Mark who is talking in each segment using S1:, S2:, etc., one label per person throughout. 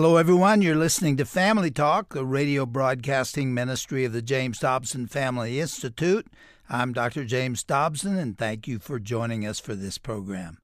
S1: Hello, everyone. You're listening to Family Talk, the radio broadcasting ministry of the James Dobson Family Institute. I'm Dr. James Dobson, and thank you for joining us for this program.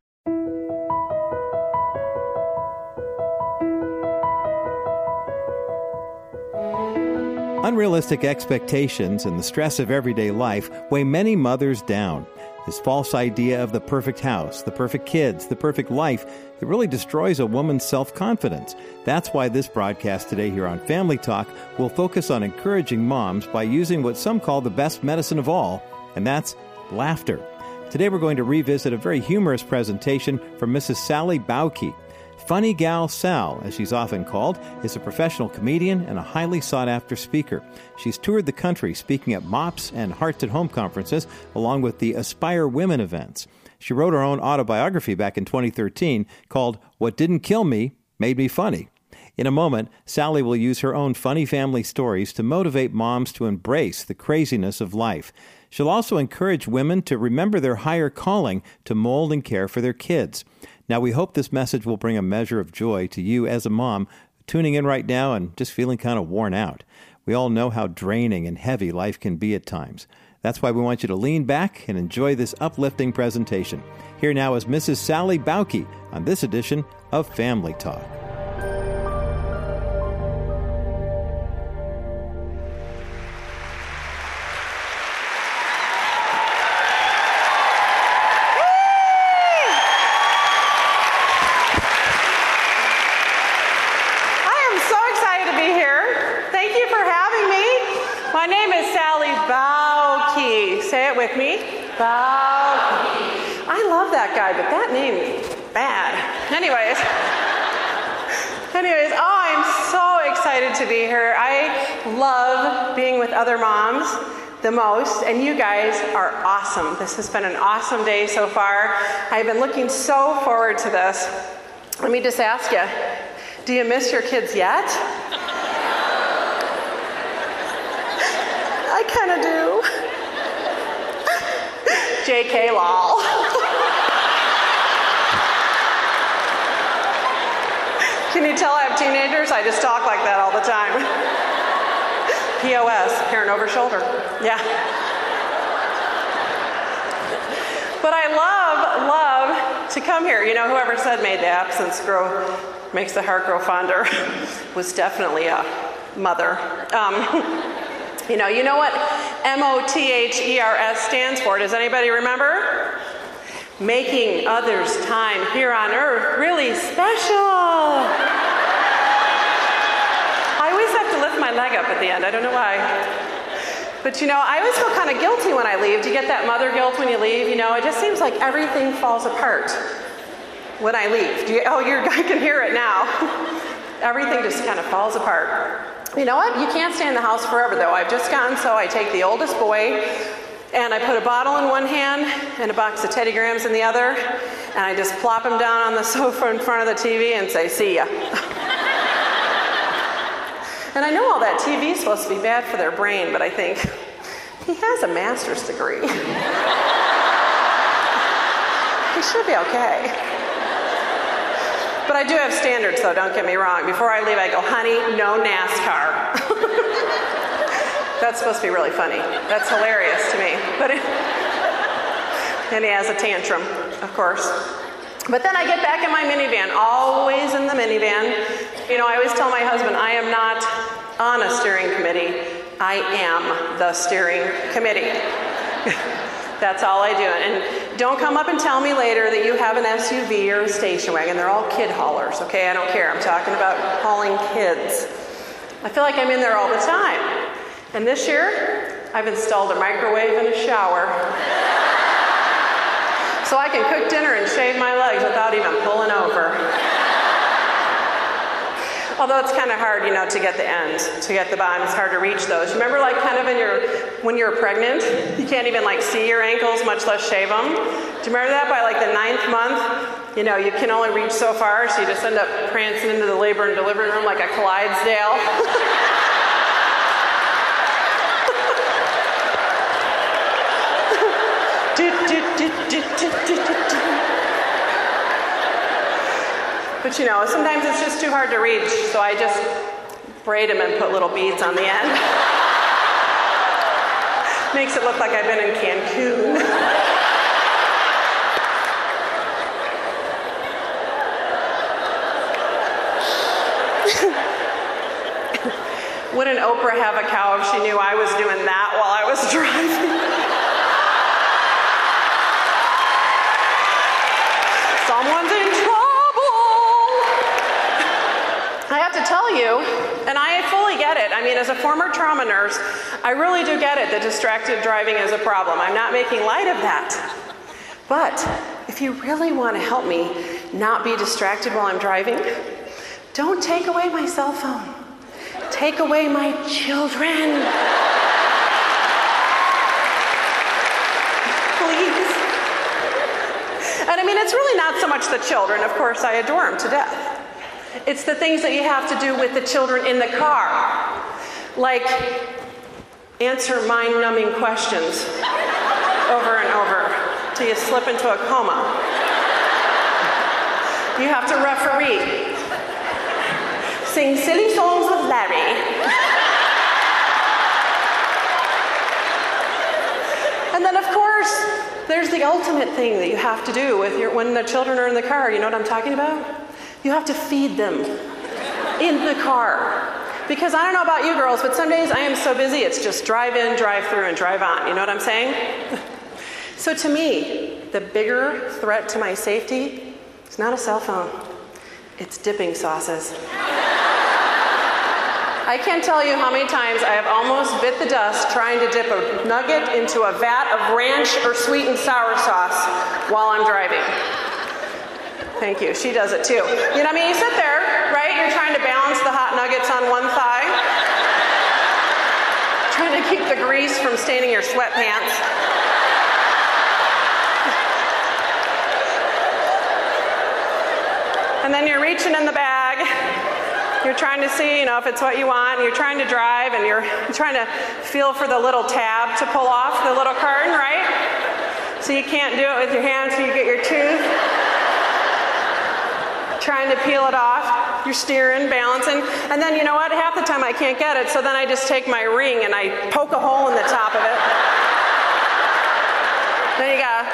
S2: Unrealistic expectations and the stress of everyday life weigh many mothers down. This false idea of the perfect house, the perfect kids, the perfect life, it really destroys a woman's self-confidence. That's why this broadcast today here on Family Talk will focus on encouraging moms by using what some call the best medicine of all, and that's laughter. Today we're going to revisit a very humorous presentation from Mrs. Sally Bauke. Funny Gal Sal, as she's often called, is a professional comedian and a highly sought-after speaker. She's toured the country speaking at MOPS and Hearts at Home conferences, along with the Aspire Women events. She wrote her own autobiography back in 2013 called What Didn't Kill Me Made Me Funny. In a moment, Sally will use her own funny family stories to motivate moms to embrace the craziness of life. She'll also encourage women to remember their higher calling to mold and care for their kids. Now, we hope this message will bring a measure of joy to you as a mom tuning in right now and just feeling kind of worn out. We all know how draining and heavy life can be at times. That's why we want you to lean back and enjoy this uplifting presentation. Here now is Mrs. Sally Bauke on this edition of Family Talk.
S3: With me? I love that guy, but that name is bad. Anyways, I'm so excited to be here. I love being with other moms the most, and you guys are awesome. This has been an awesome day so far. I've been looking so forward to this. Let me just ask you, do you miss your kids yet? I kind of do. JK lol. Can you tell I have teenagers? I just talk like that all the time. POS, parent over shoulder. Yeah. But I love to come here. You know, whoever said made the absence makes the heart grow fonder was definitely a mother. You know what MOTHERS stands for? Does anybody remember? Making others' time here on earth really special. I always have to lift my leg up at the end. I don't know why. But I always feel kind of guilty when I leave. Do you get that mother guilt when you leave? It just seems like everything falls apart when I leave. I can hear it now. Everything just kind of falls apart. You know what? You can't stay in the house forever, though. I've just gotten so I take the oldest boy, and I put a bottle in one hand and a box of Teddy Grahams in the other, and I just plop him down on the sofa in front of the TV and say, see ya. And I know all that TV is supposed to be bad for their brain, but I think, he has a master's degree. He should be okay. But I do have standards, though, don't get me wrong. Before I leave, I go, honey, no NASCAR. That's supposed to be really funny. That's hilarious to me. And he has a tantrum, of course. But then I get back in my minivan, always in the minivan. I always tell my husband, I am not on a steering committee. I am the steering committee. That's all I do. And don't come up and tell me later that you have an SUV or a station wagon. They're all kid haulers, okay? I don't care. I'm talking about hauling kids. I feel like I'm in there all the time. And this year, I've installed a microwave and a shower. So I can cook dinner and shave my legs without even pulling over. Although it's kind of hard, to get the ends, to get the bottom. It's hard to reach those. Remember, when you're pregnant, you can't even see your ankles, much less shave them. Do you remember that? By the 9th month, you can only reach so far, so you just end up prancing into the labor and delivery room like a Clydesdale. But sometimes it's just too hard to reach, so I just braid them and put little beads on the end. Makes it look like I've been in Cancun. Wouldn't Oprah have a cow if she knew I was doing that while I was driving? Someone's in trouble. I have to tell you, and I fully get it. I mean, as a former trauma nurse, I really do get it that distracted driving is a problem. I'm not making light of that. But if you really want to help me not be distracted while I'm driving, don't take away my cell phone. Take away my children. Please. And I mean, it's really not so much the children. Of course, I adore them to death. It's the things that you have to do with the children in the car. Like, answer mind-numbing questions over and over till you slip into a coma. You have to referee. Sing silly songs with Larry. And then, of course, there's the ultimate thing that you have to do with when the children are in the car. You know what I'm talking about? You have to feed them in the car. Because I don't know about you girls, but some days I am so busy, it's just drive in, drive through, and drive on. You know what I'm saying? So to me, the bigger threat to my safety is not a cell phone. It's dipping sauces. I can't tell you how many times I have almost bit the dust trying to dip a nugget into a vat of ranch or sweet and sour sauce while I'm driving. Thank you. She does it too. You know what I mean? You sit there, right? You're trying to balance the hot nuggets on one thigh. Trying to keep the grease from staining your sweatpants. And then you're reaching in the bag. You're trying to see, if it's what you want. You're trying to drive, and you're trying to feel for the little tab to pull off the little curtain, right? So you can't do it with your hands, so you get your tooth. Trying to peel it off. You're steering, balancing. And then, you know what? Half the time I can't get it, so then I just take my ring and I poke a hole in the top of it. Then you gotta,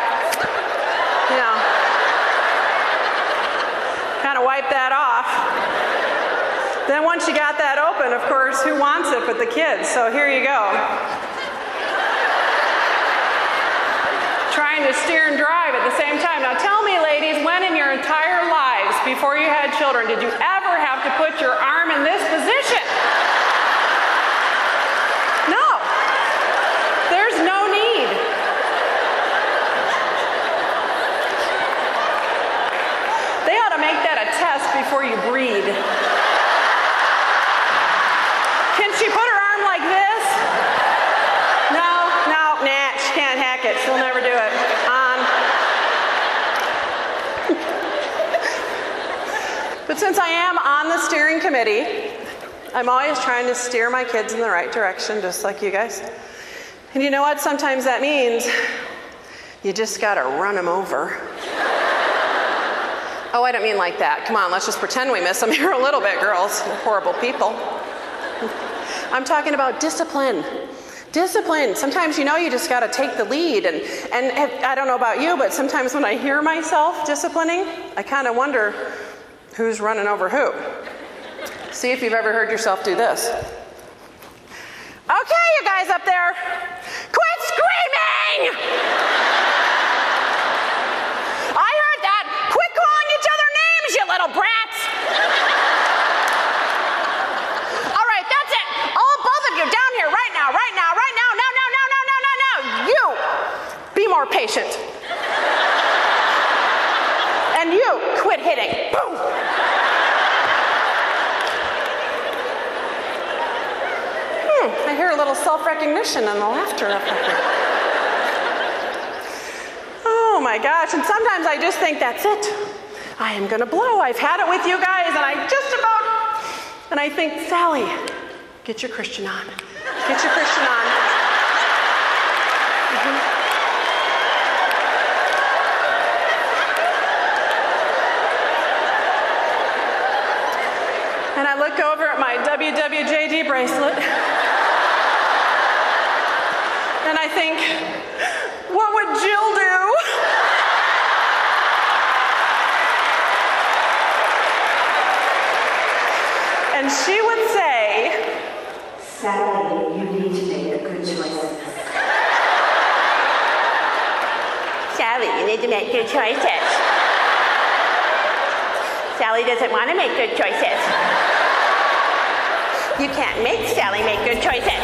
S3: kind of wipe that off. Then once you got that open, of course, who wants it but the kids? So here you go. Trying to steer and drive at the same time. Now tell me, ladies, when in your entire lives before you had children did you ever have to put your arm in this position? No. There's no need. They ought to make that a test before you breed. Can she put her arm like this? No, nah, she can't hack it. She'll never do it. But since I am on the steering committee, I'm always trying to steer my kids in the right direction, just like you guys. And you know what? Sometimes that means you just gotta run them over. Oh, I don't mean like that. Come on, let's just pretend we miss them here a little bit, girls. You're horrible people. I'm talking about discipline. Discipline. Sometimes, you just got to take the lead. And I don't know about you, but sometimes when I hear myself disciplining, I kind of wonder who's running over who. See if you've ever heard yourself do this. Okay, you guys up there, quit screaming! I heard that. Quit calling each other names, you little brats! All right, that's it. All both of you down here right now. No. You, be more patient. And you, quit hitting. Boom! I hear a little self-recognition and the laughter up there. Oh my gosh, and sometimes I just think that's it. I am gonna blow. I've had it with you guys, and I think, Sally, get your Christian on. Get your Christian on. look over at my WWJD bracelet, and I think, what would Jill do? And she would say,
S4: Sally, you need to make a good choice.
S5: Sally, you need to make good choices. Sally doesn't want to make good choices. You can't make Sally make good choices.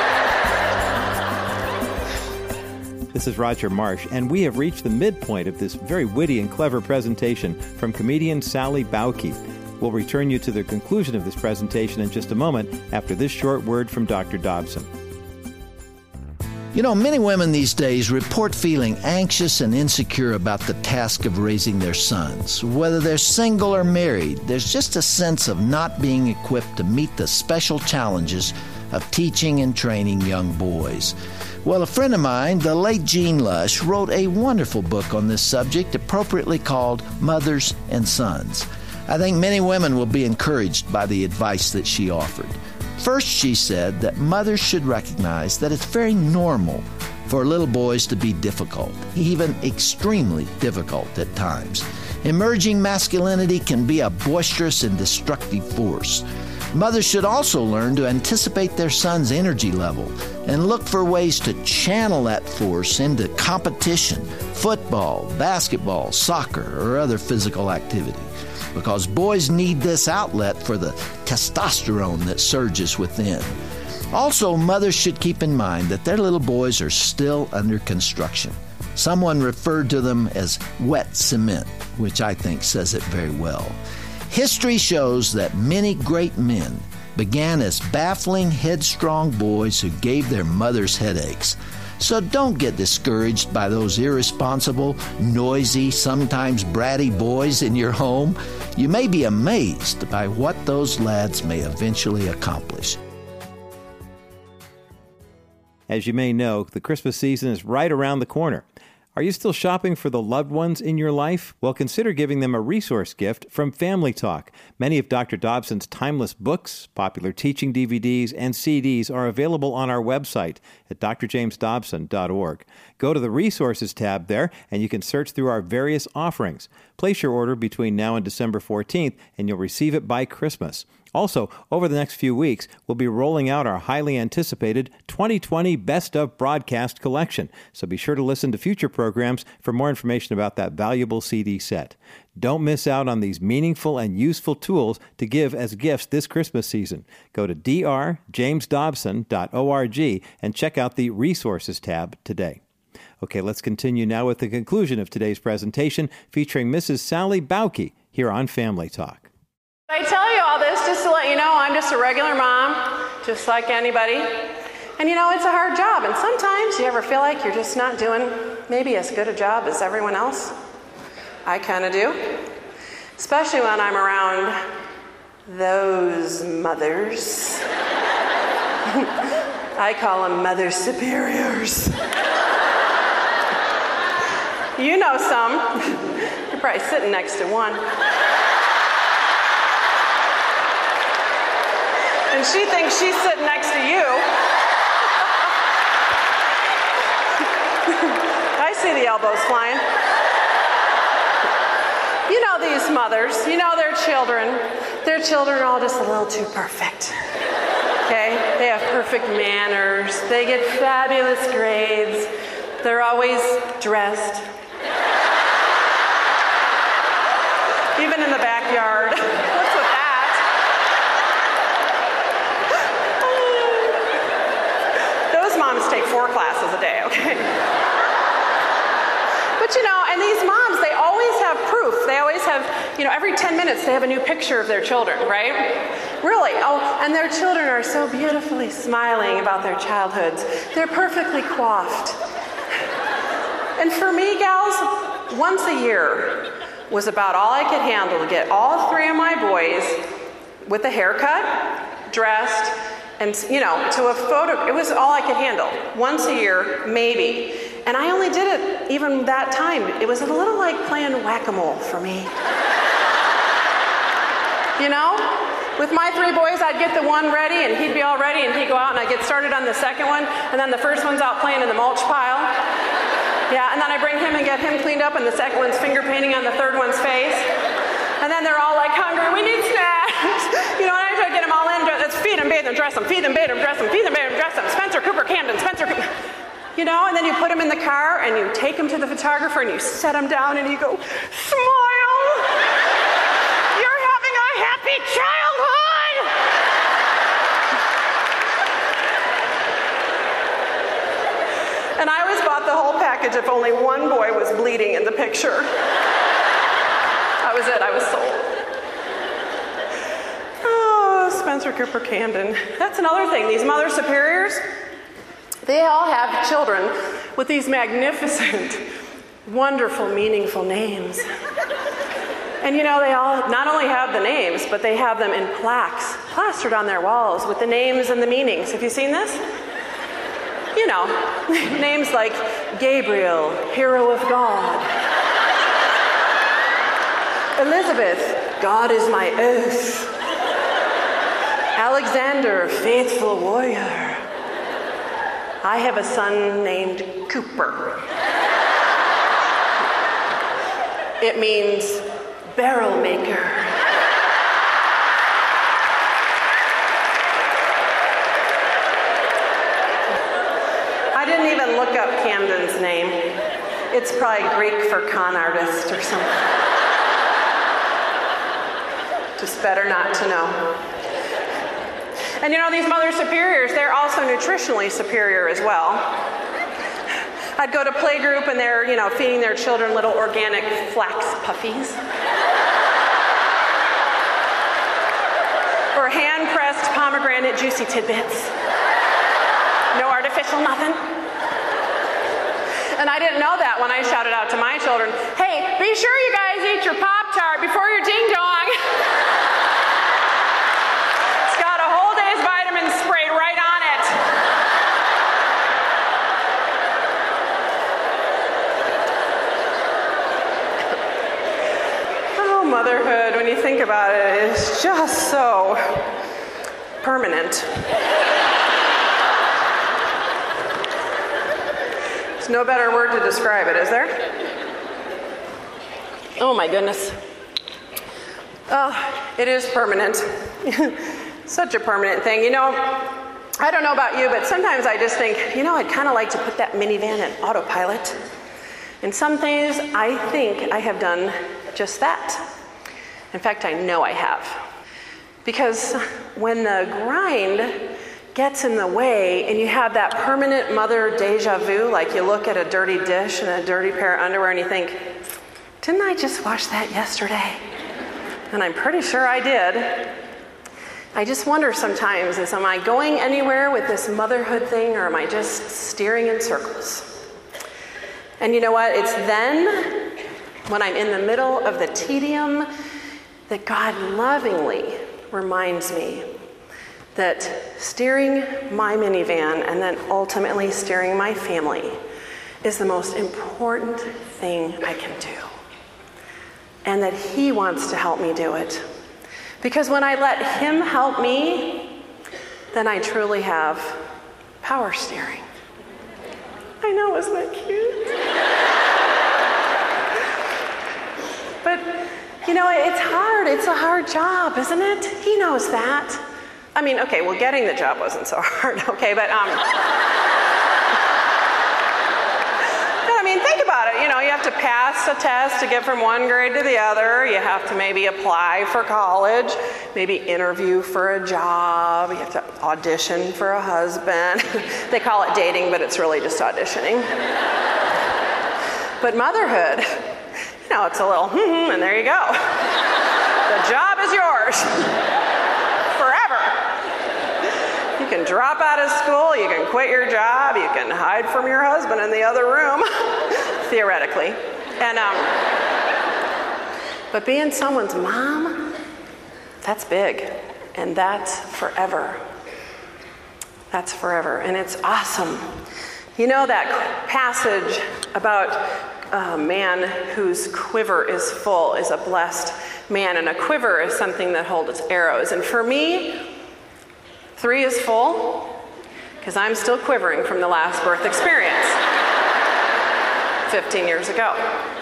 S2: This is Roger Marsh, and we have reached the midpoint of this very witty and clever presentation from comedian Sally Bauke. We'll return you to the conclusion of this presentation in just a moment after this short word from Dr. Dobson.
S6: You know, many women these days report feeling anxious and insecure about the task of raising their sons. Whether they're single or married, there's just a sense of not being equipped to meet the special challenges of teaching and training young boys. Well, a friend of mine, the late Jean Lush, wrote a wonderful book on this subject, appropriately called Mothers and Sons. I think many women will be encouraged by the advice that she offered. First, she said that mothers should recognize that it's very normal for little boys to be difficult, even extremely difficult at times. Emerging masculinity can be a boisterous and destructive force. Mothers should also learn to anticipate their son's energy level and look for ways to channel that force into competition, football, basketball, soccer, or other physical activity. Because boys need this outlet for the testosterone that surges within. Also, mothers should keep in mind that their little boys are still under construction. Someone referred to them as wet cement, which I think says it very well. History shows that many great men began as baffling, headstrong boys who gave their mothers headaches. So don't get discouraged by those irresponsible, noisy, sometimes bratty boys in your home. You may be amazed by what those lads may eventually accomplish.
S2: As you may know, the Christmas season is right around the corner. Are you still shopping for the loved ones in your life? Well, consider giving them a resource gift from Family Talk. Many of Dr. Dobson's timeless books, popular teaching DVDs, and CDs are available on our website at drjamesdobson.org. Go to the Resources tab there, and you can search through our various offerings. Place your order between now and December 14th, and you'll receive it by Christmas. Also, over the next few weeks, we'll be rolling out our highly anticipated 2020 Best of Broadcast collection, so be sure to listen to future programs for more information about that valuable CD set. Don't miss out on these meaningful and useful tools to give as gifts this Christmas season. Go to drjamesdobson.org and check out the Resources tab today. Okay, let's continue now with the conclusion of today's presentation featuring Mrs. Sally Bauke here on Family Talk.
S3: I tell you all this just to let you know I'm just a regular mom, just like anybody. And you know, it's a hard job, and sometimes you ever feel like you're just not doing maybe as good a job as everyone else. I kind of do. Especially when I'm around those mothers. I call them mother superiors. You know some. You're probably sitting next to one. And she thinks she's sitting next to you. I see the elbows flying. You know these mothers, you know their children. Their children are all just a little too perfect. Okay? They have perfect manners. They get fabulous grades. They're always dressed. Even in the backyard. What's with that? Moms take 4 classes a day, okay? But you know, and these moms, they always have proof. They always have, you know, every 10 minutes they have a new picture of their children, right? Really. Oh, and their children are so beautifully smiling about their childhoods. They're perfectly coiffed. And for me, gals, once a year was about all I could handle to get all 3 of my boys with a haircut, dressed, and, you know, to a photo. It was all I could handle. Once a year, maybe. And I only did it even that time. It was a little like playing whack-a-mole for me. You know? With my 3 boys, I'd get the one ready, and he'd be all ready, and he'd go out, and I'd get started on the second one, and then the first one's out playing in the mulch pile. Yeah, and then I bring him and get him cleaned up, and the second one's finger painting on the third one's face. And then they're all like hungry, we need snacks. You know, and I try to get them all in, let's feed them, bathe them, dress them, feed them, bathe them, dress them, feed them, bathe them, dress them. Spencer Cooper Camden, Spencer Cooper. You know, and then you put them in the car, and you take them to the photographer, and you set them down, and you go, smile. You're having a happy childhood. And I always bought the whole package if only one boy was bleeding in the picture. That was it, I was sold. Oh, Spencer Cooper Camden. That's another thing, these mother superiors, they all have children with these magnificent, wonderful, meaningful names. And you know, they all not only have the names, but they have them in plaques plastered on their walls with the names and the meanings. Have you seen this? You know, names like Gabriel, hero of God. Elizabeth, God is my oath. Alexander, faithful warrior. I have a son named Cooper. It means barrel maker. I didn't even look up Camden's name. It's probably Greek for con artist or something. Just better not to know. And you know, these mother superiors, they're also nutritionally superior as well. I'd go to playgroup and they're, you know, feeding their children little organic flax puffies. Or hand-pressed pomegranate juicy tidbits. No artificial nothing. And I didn't know that when I shouted out to my children, hey, be sure you guys eat your Pop-Tart before your ding-dong. It's got a whole day's vitamins sprayed right on it. Oh, motherhood, when you think about it, is just so permanent. There's no better word to describe it, is there? Oh my goodness. Oh, it is permanent. Such a permanent thing. You know, I don't know about you, but sometimes I just think, you know, I'd kind of like to put that minivan in autopilot. And some things I think I have done just that. In fact, I know I have. Because when the grind gets in the way and you have that permanent mother deja vu, like you look at a dirty dish and a dirty pair of underwear and you think, didn't I just wash that yesterday? And I'm pretty sure I did. I just wonder sometimes, am I going anywhere with this motherhood thing, or am I just steering in circles? And you know what? It's then, when I'm in the middle of the tedium, that God lovingly reminds me that steering my minivan and then ultimately steering my family is the most important thing I can do. And that He wants to help me do it. Because when I let Him help me, then I truly have power steering. I know, isn't that cute? But, you know, it's hard. It's a hard job, isn't it? He knows that. I mean, okay, well, getting the job wasn't so hard, okay, but I mean, think about it. You know, you have to pass a test to get from one grade to the other. You have to maybe apply for college, maybe interview for a job. You have to audition for a husband. They call it dating, but it's really just auditioning. But motherhood, you know, it's a little and there you go. The job is yours. Forever. You can drop out of school, you can quit your job, you can hide from your husband in the other room, theoretically. And but being someone's mom, that's big, and that's forever. That's forever, and it's awesome. You know that passage about a man whose quiver is full is a blessed man, and a quiver is something that holds arrows. And for me, 3 is full, because I'm still quivering from the last birth experience 15 years ago.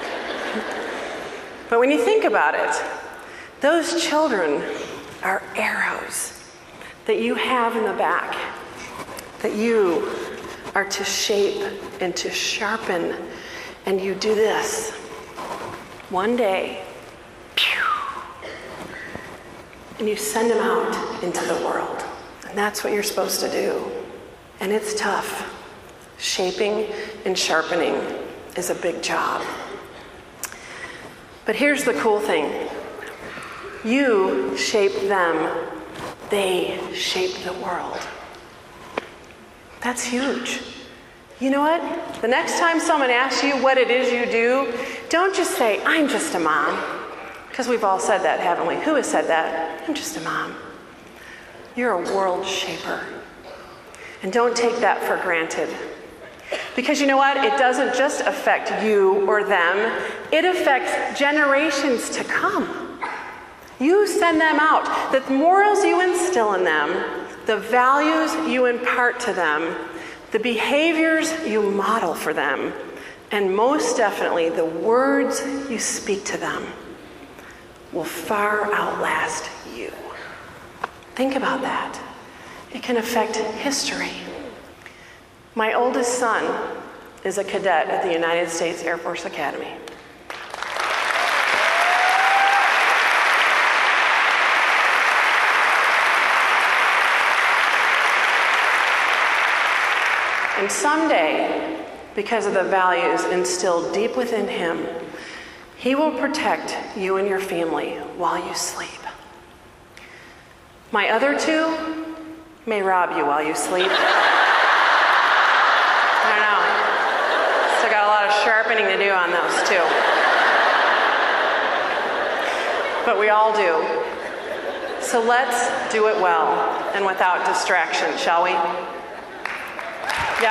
S3: But when you think about it, those children are arrows that you have in the back, that you are to shape and to sharpen, and you do this. One day, pew, and you send them out into the world. And that's what you're supposed to do. And it's tough. Shaping and sharpening is a big job. But here's the cool thing. You shape them, they shape the world. That's huge. You know what? The next time someone asks you what it is you do, don't just say, I'm just a mom. Because we've all said that, haven't we? Who has said that? I'm just a mom. You're a world shaper. And don't take that for granted. Because you know what? It doesn't just affect you or them. It affects generations to come. You send them out. The morals you instill in them, the values you impart to them, the behaviors you model for them, and most definitely the words you speak to them will far outlast you. Think about that. It can affect history. My oldest son is a cadet at the United States Air Force Academy. And someday, because of the values instilled deep within him, he will protect you and your family while you sleep. My other 2 may rob you while you sleep. I don't know. Still got a lot of sharpening to do on those 2. But we all do. So let's do it well and without distraction, shall we? Yep.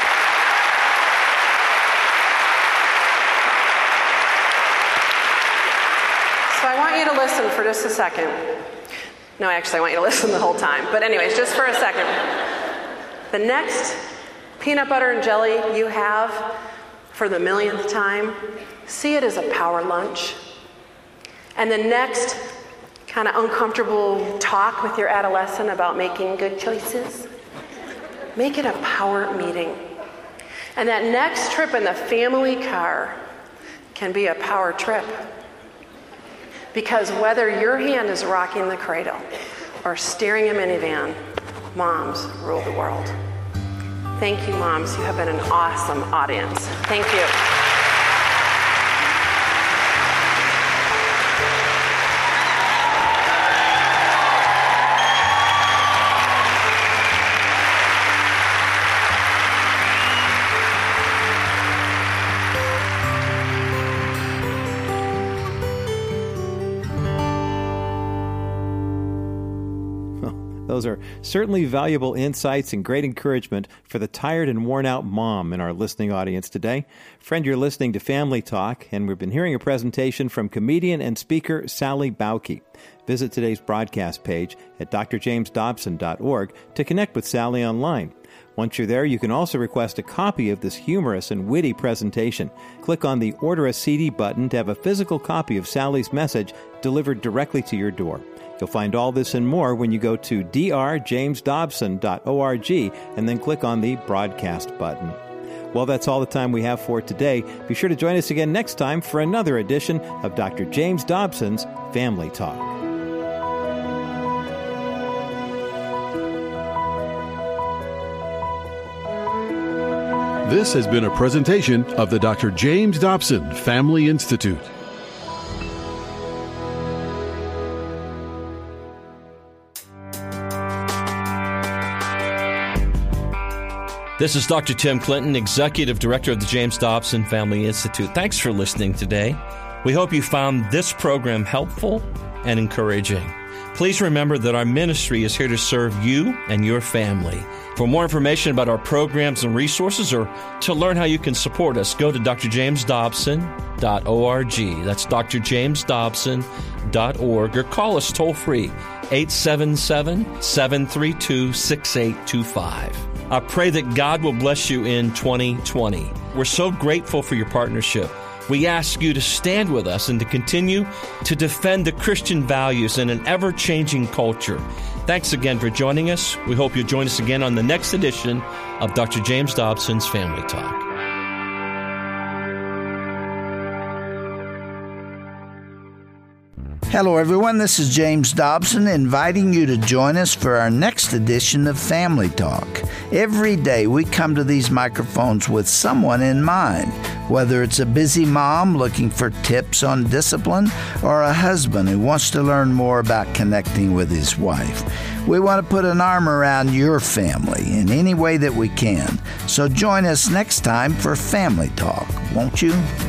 S3: So I want you to listen for just a second. No, actually, I want you to listen the whole time. But anyways, just for a second. The next peanut butter and jelly you have for the millionth time, see it as a power lunch. And the next kind of uncomfortable talk with your adolescent about making good choices, make it a power meeting. And that next trip in the family car can be a power trip. Because whether your hand is rocking the cradle or steering a minivan, moms rule the world. Thank you, moms. You have been an awesome audience. Thank you.
S2: Those are certainly valuable insights and great encouragement for the tired and worn-out mom in our listening audience today. Friend, you're listening to Family Talk, and we've been hearing a presentation from comedian and speaker Sally Bauke. Visit today's broadcast page at drjamesdobson.org to connect with Sally online. Once you're there, you can also request a copy of this humorous and witty presentation. Click on the Order a CD button to have a physical copy of Sally's message delivered directly to your door. You'll find all this and more when you go to drjamesdobson.org and then click on the broadcast button. Well, that's all the time we have for today. Be sure to join us again next time for another edition of Dr. James Dobson's Family Talk.
S7: This has been a presentation of the Dr. James Dobson Family Institute.
S8: This is Dr. Tim Clinton, Executive Director of the James Dobson Family Institute. Thanks for listening today. We hope you found this program helpful and encouraging. Please remember that our ministry is here to serve you and your family. For more information about our programs and resources, or to learn how you can support us, go to drjamesdobson.org. That's drjamesdobson.org, or call us toll free, 877-732-6825. I pray that God will bless you in 2020. We're so grateful for your partnership. We ask you to stand with us and to continue to defend the Christian values in an ever-changing culture. Thanks again for joining us. We hope you'll join us again on the next edition of Dr. James Dobson's Family Talk.
S1: Hello, everyone. This is James Dobson inviting you to join us for our next edition of Family Talk. Every day we come to these microphones with someone in mind, whether it's a busy mom looking for tips on discipline or a husband who wants to learn more about connecting with his wife. We want to put an arm around your family in any way that we can. So join us next time for Family Talk, won't you?